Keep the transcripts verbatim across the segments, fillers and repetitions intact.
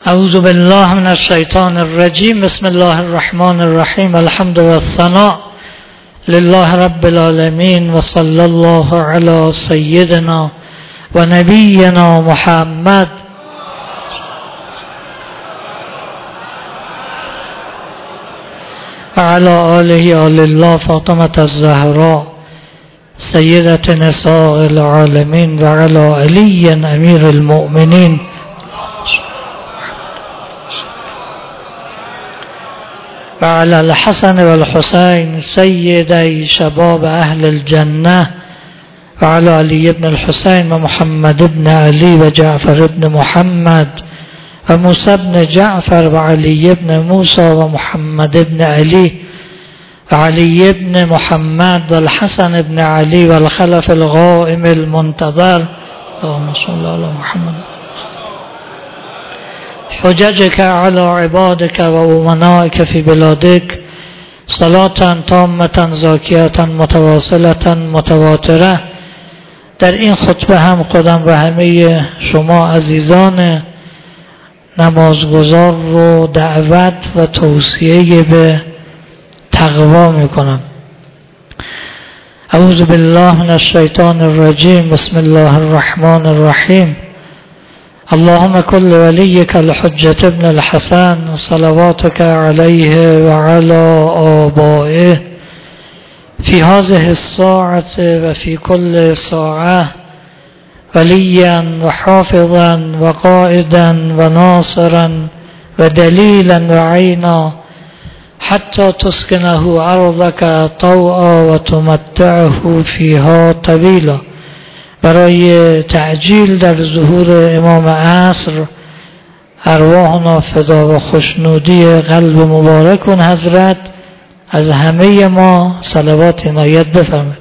اعوذ بالله من الشیطان الرجیم. بسم الله الرحمن الرحیم. الحمد والثناء لله رب العالمین و صلی الله علی سیدنا و نبینا محمد و علی آله آل الله فاطمه الزهراء سیدة نساء العالمین و علی علی امیر المؤمنین و علی الحسن و الحسین سیدی شباب اهل الجنه و علی علی بن الحسین و محمد بن علی و جعفر بن محمد و موسی بن جعفر و علی بن موسی و محمد بن علی و علی بن محمد و الحسن بن علی و الخلف القائم المنتظر. اللهم صل علی محمد. حججك على عبادك و امنائك في بلادك صلاة تامة زاکیة متواصلة متواتره. در این خطبه هم خودم و همه شما عزیزان نمازگزار رو دعوت و توصیه به تقوا میکنم. اعوذ بالله من الشیطان الرجیم. بسم الله الرحمن الرحیم. اللهم كل وليك الحجة ابن الحسن صلواتك عليه وعلى آبائه في هذه الساعة وفي كل ساعة وليا وحافظا وقائدا وناصرا ودليلا وعينا حتى تسكنه أرضك طوعا وتمتعه فيها طويلا. برای تعجیل در ظهور امام عصر ارواحنا فدا و خوشنودی قلب مبارک کن حضرت. از همه ما صلوات عنایت بفرمایید.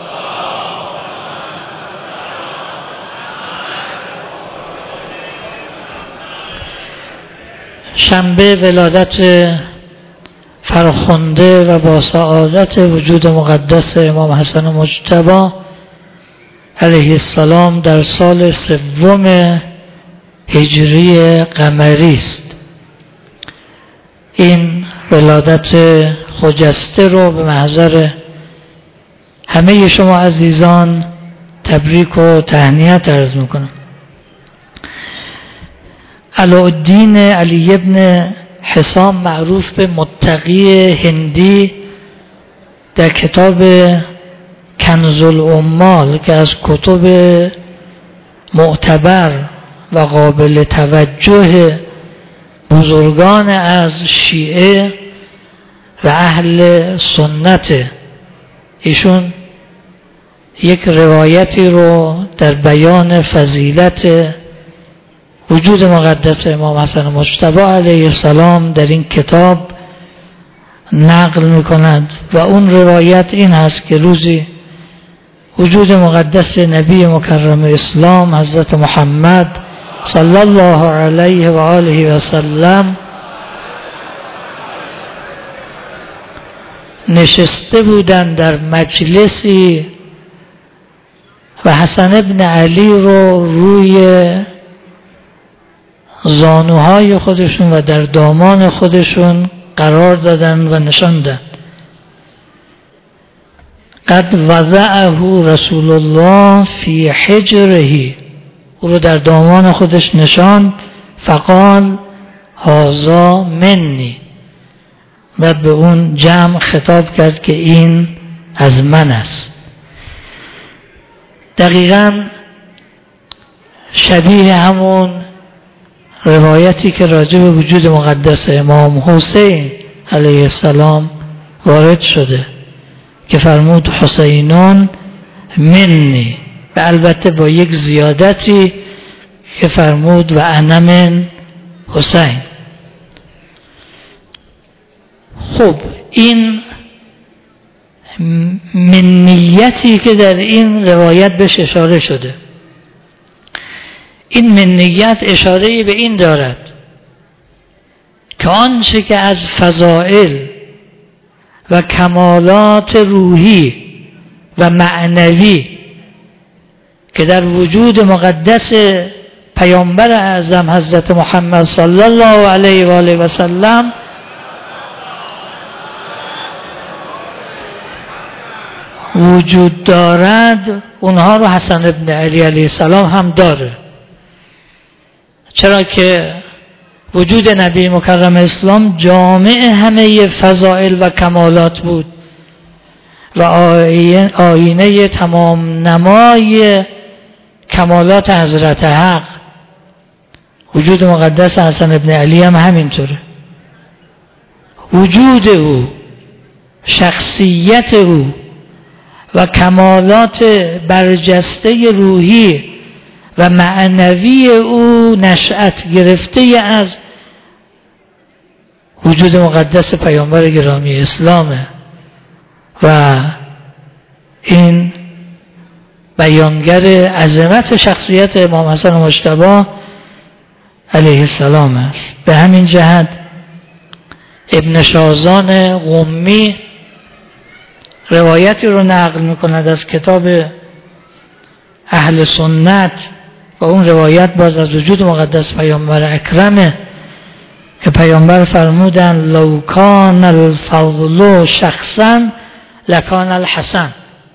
شنبه ولادت فرخنده و با سعادت وجود مقدس امام حسن مجتبی علیه السلام در سال سوم هجری قمری است. این ولادت خجسته رو به محضر همه شما عزیزان تبریک و تهنیت عرض میکنم. علاءالدین علی ابن حسام معروف به متقی هندی در کتاب کنز العمال که از کتب معتبر و قابل توجه بزرگان از شیعه و اهل سنت، ایشون یک روایتی رو در بیان فضیلت وجود مقدس امام حسن مجتبی علیه السلام در این کتاب نقل می کند و اون روایت این هست که روزی وجود مقدس نبی مکرم اسلام حضرت محمد صلی الله علیه و آله و سلم نشسته بودند در مجلسی و حسن ابن علی رو روی زانوهای خودشون و در دامان خودشون قرار دادن و نشاندن. قد وضعه رسول الله فی حجره، او رو در دامان خودش نشاند. فقال هذا منی، بعد به اون جمع خطاب کرد که این از من است. دقیقاً شبیه همون روایتی که راجع به وجود مقدس امام حسین علیه السلام وارد شده که فرمود حسینون منی، و البته با یک زیادتی که فرمود و انا من حسین. خب این منیتی که در این روایت بهش اشاره شده، این منیت اشاره به این دارد که آنچه که از فضائل و کمالات روحی و معنوی که در وجود مقدس پیامبر اعظم حضرت محمد صلی الله علیه و آله و سلم وجود دارد، اونها رو حسن ابن علی علیه السلام هم داره. چرا که وجود نبی مکرم اسلام جامع همه فضائل و کمالات بود و آینه تمام نمای کمالات حضرت حق. وجود مقدس حسن ابن علی هم همینطوره. وجود او، شخصیت او و کمالات برجسته روحی و معنوی او نشأت گرفته از وجود مقدس پیامبر گرامی اسلامه و این بیانگر عظمت شخصیت امام حسن مجتبی علیه السلام است. به همین جهت ابن شازان قمی روایتی رو نقل میکند از کتاب اهل سنت و اون روایت باز از وجود مقدس پیامبر اکرمه که پیامبر فرمودن لو کان الفضل شخصا لکان الحسن.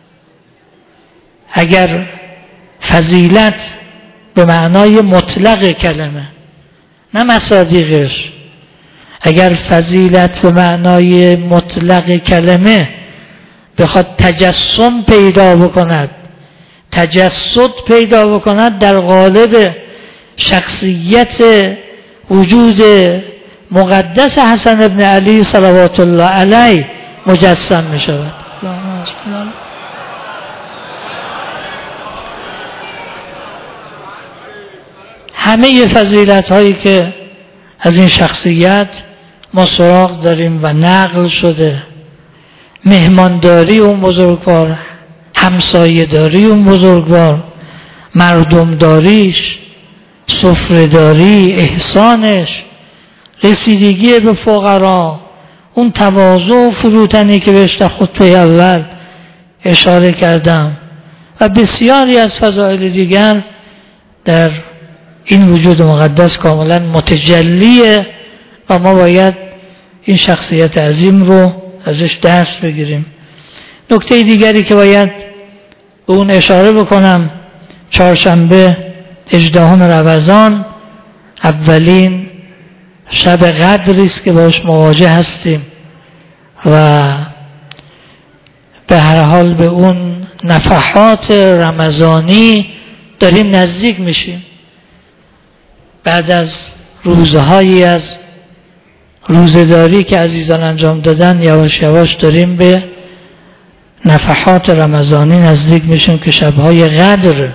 اگر فضیلت به معنای مطلق کلمه نه مصادیقش، اگر فضیلت به معنای مطلق کلمه بخواد تجسم پیدا بکند، تجسد پیدا بکند در قالب شخصیت وجود مقدس حسن ابن علی صلوات الله علیه مجسم می شود. همه فضیلت هایی که از این شخصیت ما سراغ داریم و نقل شده، مهمانداری اون بزرگوار، همسایه‌داری اون بزرگوار، مردمداریش، سفره‌داری، احسانش، رسیدگی به فقرا، اون تواضع و فروتنی که بهش در خطبه اول اشاره کردم و بسیاری از فضائل دیگر در این وجود مقدس کاملا متجلیه و ما باید این شخصیت عظیم رو ازش درس بگیریم. نکته دیگری که باید به اون اشاره بکنم، چهارشنبه هجدهم رمضان اولین شب قدری است که باش مواجه هستیم و به هر حال به اون نفحات رمضانی داریم نزدیک میشیم. بعد از روزهایی از روزداری که عزیزان انجام دادن یواش یواش داریم به نفحات رمضانی نزدیک میشیم که شبهای قدر.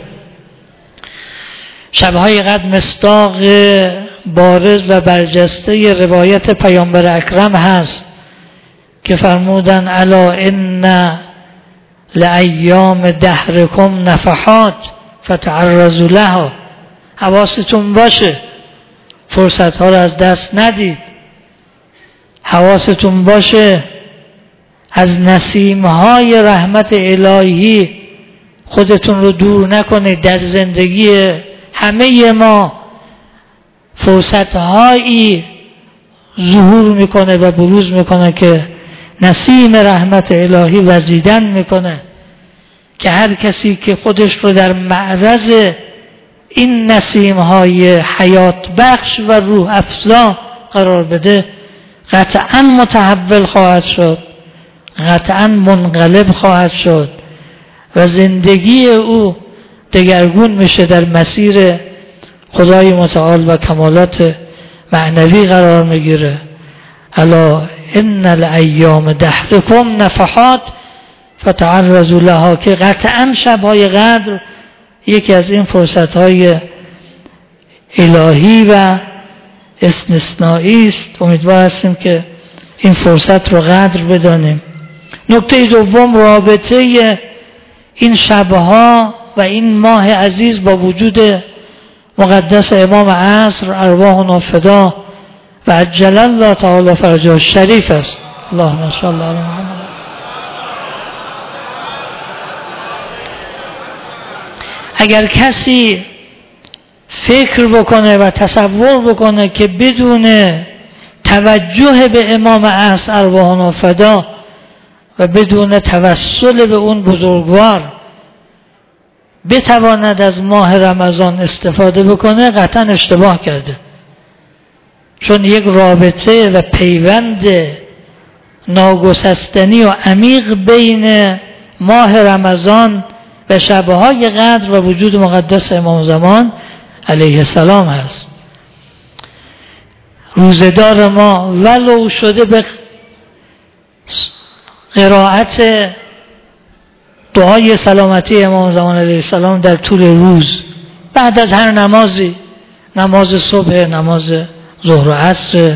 شبهای قدر مصداق بارز و برجسته روایت پیامبر اکرم هست که فرمودن الا ان لایام دهرکم نفحات فتعرضوا لها. حواستون باشه فرصت ها رو از دست ندید، حواستون باشه از نسیم های رحمت الهی خودتون رو دور نکنید. در زندگی همه ما فرصت هایی ظهور میکنه و بروز میکنه که نسیم رحمت الهی وزیدن میکنه که هر کسی که خودش رو در معرض این نسیم های حیات بخش و روح افزا قرار بده قطعا متحول خواهد شد، قطعا منقلب خواهد شد و زندگی او دگرگون میشه، در مسیر خدای متعال و کمالات معنوی قرار میگیره. الا ان الایام دهرکم نفحات فتعرضوا لها، که قطعا شبهای قدر یکی از این فرصتهای الهی و استثنایی است. امیدوار هستیم که این فرصت رو قدر بدانیم. نکته دوم، رابطه این شبها و این ماه عزیز با وجود مقدس امام عصر ارواحنا فدا و عجل الله تعالی فرجه شریف است. اللهم صل علی محمد. اگر کسی فکر بکنه و تصور بکنه که بدون توجه به امام عصر ارواحنا فدا و بدون توسل به اون بزرگوار بتواند از ماه رمضان استفاده بکنه، قطعا اشتباه کرده. چون یک رابطه و پیوند ناگسستنی و عمیق بین ماه رمضان و شبهای قدر و وجود مقدس امام زمان علیه السلام هست. روزدار ما ولو شده به قرائت دعای سلامتی امام زمان علیه السلام در طول روز بعد از هر نمازی، نماز صبح، نماز ظهر و عصر،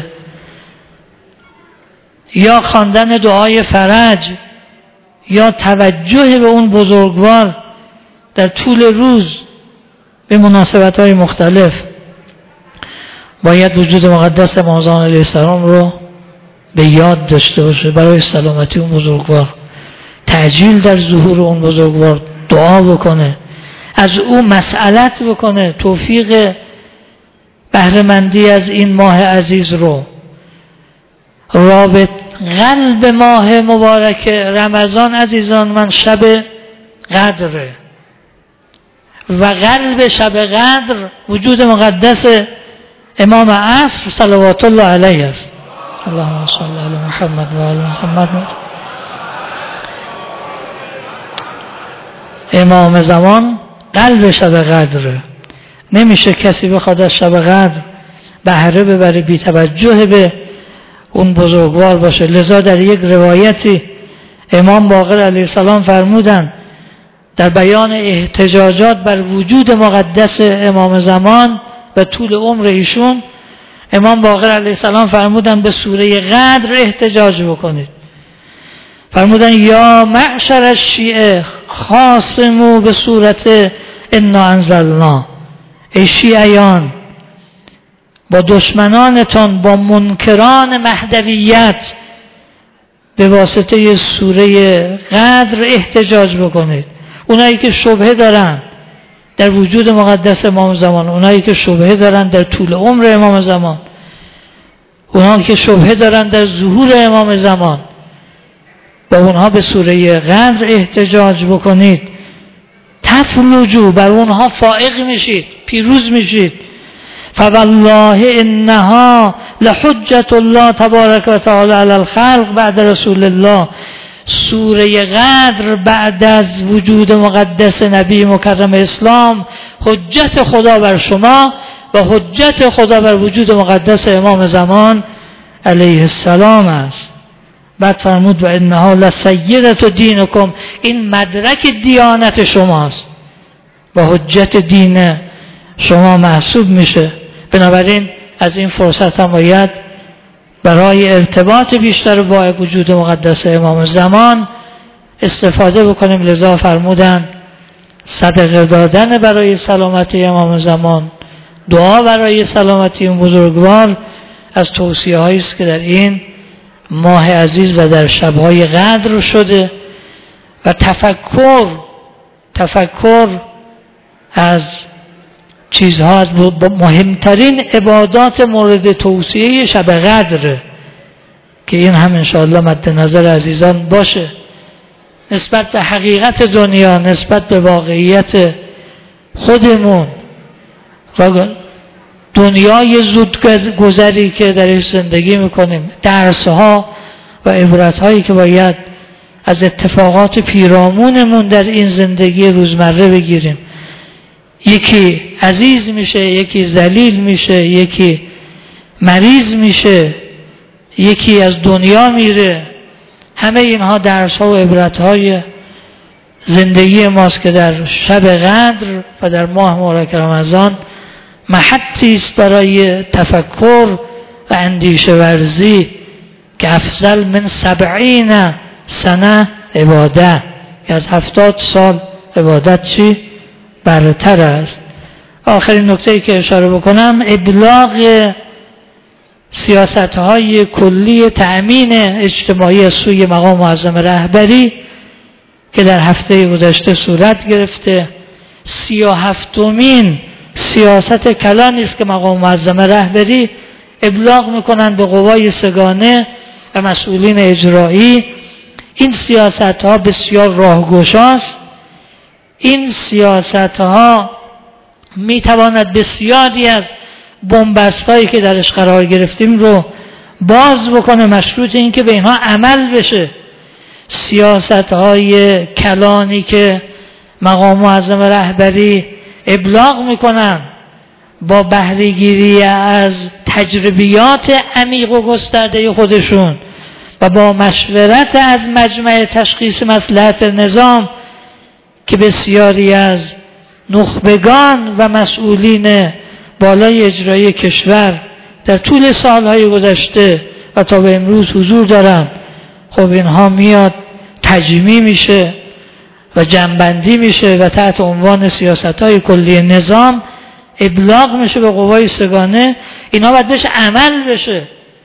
یا خواندن دعای فرج، یا توجه به اون بزرگوار در طول روز به مناسبت‌های مختلف، باید وجود مقدس امام زمان علیه السلام رو به یاد داشته باشه برای سلامتی اون بزرگوار، تعجیل در ظهور اون بزرگوار دعا بکنه، از او مسئلت بکنه توفیق بهره‌مندی از این ماه عزیز رو. رابط قلب ماه مبارک رمضان عزیزان من شب قدره و قلب شب قدر وجود مقدس امام عصر صلوات الله علیه است. اللهم صل علی محمد و علی محمد. امام زمان قلب شب قدره. نمیشه کسی بخواد از شب قدر بهره ببره بی توجه به اون بزرگوار باشه. لذا در یک روایتی امام باقر علیه السلام فرمودن در بیان احتجاجات بر وجود مقدس امام زمان و طول عمر ایشون، امام باقر علیه السلام فرمودن به سوره قدر احتجاج بکنید. فرمودن یا معشر الشیعه خاصمو به صورت انا انزلنا، ای شیعیان با دشمنانتان، با منکران مهدویت به واسطه سوره قدر احتجاج بکنید. اونایی که شبهه دارن در وجود مقدس امام زمان، اونایی که شبهه دارن در طول عمر امام زمان، اونایی که شبهه دارن در ظهور امام زمان، با اونها به سوره قدر احتجاج بکنید. تفلجو، بر اونها فائق میشید، پیروز میشید. فوالله انها لحجت الله تبارک و تعالی علی الخلق بعد رسول الله. سوره قدر بعد از وجود مقدس نبی مکرم اسلام حجت خدا بر شما و حجت خدا بر وجود مقدس امام زمان علیه السلام است. بعد فرمود و انها لسیرة دینکم، این مدرک دیانت شماست و حجت دین شما محسوب میشه. بنابراین از این فرصت هم باید برای ارتباط بیشتر با وجود مقدس امام زمان استفاده بکنیم. لذا فرمودن صدقه دادن برای سلامتی امام زمان، دعا برای سلامتی اون بزرگوار از توصیه هایی است که در این ماه عزیز و در شبهای قدر شده. و تفکر تفکر از چیزها، از مهمترین عبادات مورد توصیه شب قدره که این هم انشاءالله مد نظر عزیزان باشه نسبت به حقیقت دنیا، نسبت به واقعیت خودمون و دنیای زود گذری که درش زندگی میکنیم، درسها و عبرتهایی که باید از اتفاقات پیرامونمون در این زندگی روزمره بگیریم. یکی عزیز میشه، یکی ذلیل میشه، یکی مریض میشه، یکی از دنیا میره. همه اینها درس ها و عبرت های زندگی ماست که در شب قدر و در ماه مبارک رمضان محطی است برای تفکر و اندیشه ورزی که افضل من سبعین سنه عبادت، که از هفتاد سال عبادت چی؟ برتر است. آخرین نکته‌ای که اشاره بکنم ابلاغ سیاست‌های کلی تأمین اجتماعی از سوی مقام معظم رهبری که در هفته گذشته صورت گرفته. سی و هفتمین سیاست کلانی است که مقام معظم رهبری ابلاغ میکنن به قوای سگانه و مسئولین اجرایی. این سیاست ها بسیار راهگشاست. این سیاست ها میتواند بسیاری از بن‌بست هایی که درش قرار گرفتیم رو باز بکنه، مشروط این که به اینها عمل بشه. سیاست های کلانی که مقام معظم رهبری ابلاغ میکنن با بهره‌گیری از تجربیات عمیق و گسترده خودشون و با مشورت از مجمع تشخیص مصلحت نظام که بسیاری از نخبگان و مسئولین بالای اجرایی کشور در طول سالهای گذشته و تا به امروز حضور دارن، خب اینها میاد تجمیع میشه و جمع‌بندی میشه و تحت عنوان سیاست‌های کلی نظام ابلاغ میشه به قوای سگانه. اینا باید بهش عمل بشه.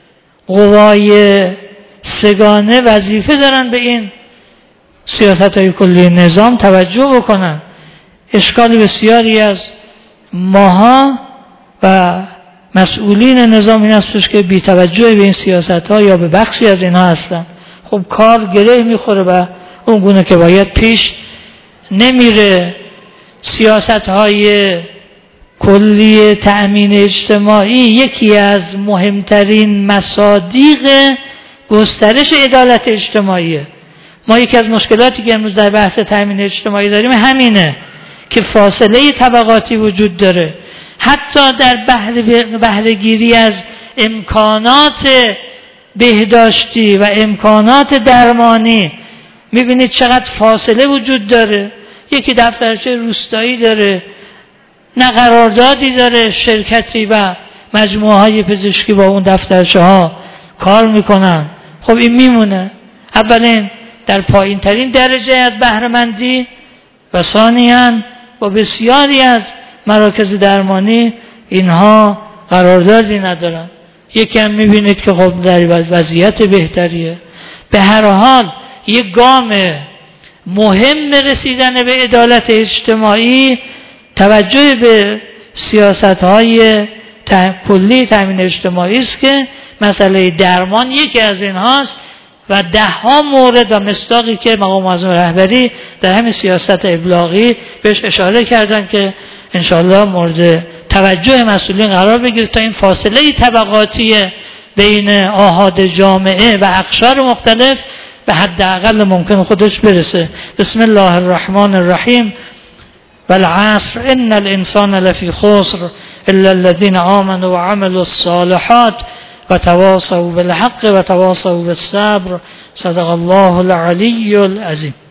قوای سگانه وظیفه دارن به این سیاست‌های کلی نظام توجه بکنن. اشکال بسیاری از ماها و مسئولین نظام این هستش که بی توجه به این سیاست‌ها یا به بخشی از اینها هستن. خب کار گره میخوره و اون گونه که باید پیش نمیره. سیاست‌های کلی تأمین اجتماعی یکی از مهمترین مصادیق گسترش عدالت اجتماعیه. ما یکی از مشکلاتی که امروز در بحث تأمین اجتماعی داریم همینه که فاصله طبقاتی وجود داره. حتی در بهره‌گیری از امکانات بهداشتی و امکانات درمانی میبینید چقدر فاصله وجود داره. یکی دفترچه روستایی داره، نه قراردادی داره، شرکتی و مجموعه های پزشکی با اون دفترچه ها کار میکنن. خب این میمونه اولین در پایین ترین درجه از بهره‌مندی و ثانیاً با بسیاری از مراکز درمانی اینها قراردادی ندارن. یکی هم میبینید که خب در وضعیت بهتریه. به هر حال یک گام مهم رسیدن به عدالت اجتماعی توجه به سیاست‌های کلی تامین اجتماعی است که مسئله درمان یکی از اینهاست و ده ها مورد و مصداقی که مقام معظم رهبری در همین سیاست ابلاغی بهش اشاره کردن که انشاءالله مورد توجه مسئولین قرار بگیره تا این فاصله طبقاتی بین آحاد جامعه و اقشار مختلف به حداقل ممکن خودش برسه. بسم الله الرحمن الرحیم. والعصر ان الانسان لفی خسر الا الذين آمنوا وعملوا الصالحات وتواصوا بالحق وتواصوا بالصبر. صدق الله العلی العظیم.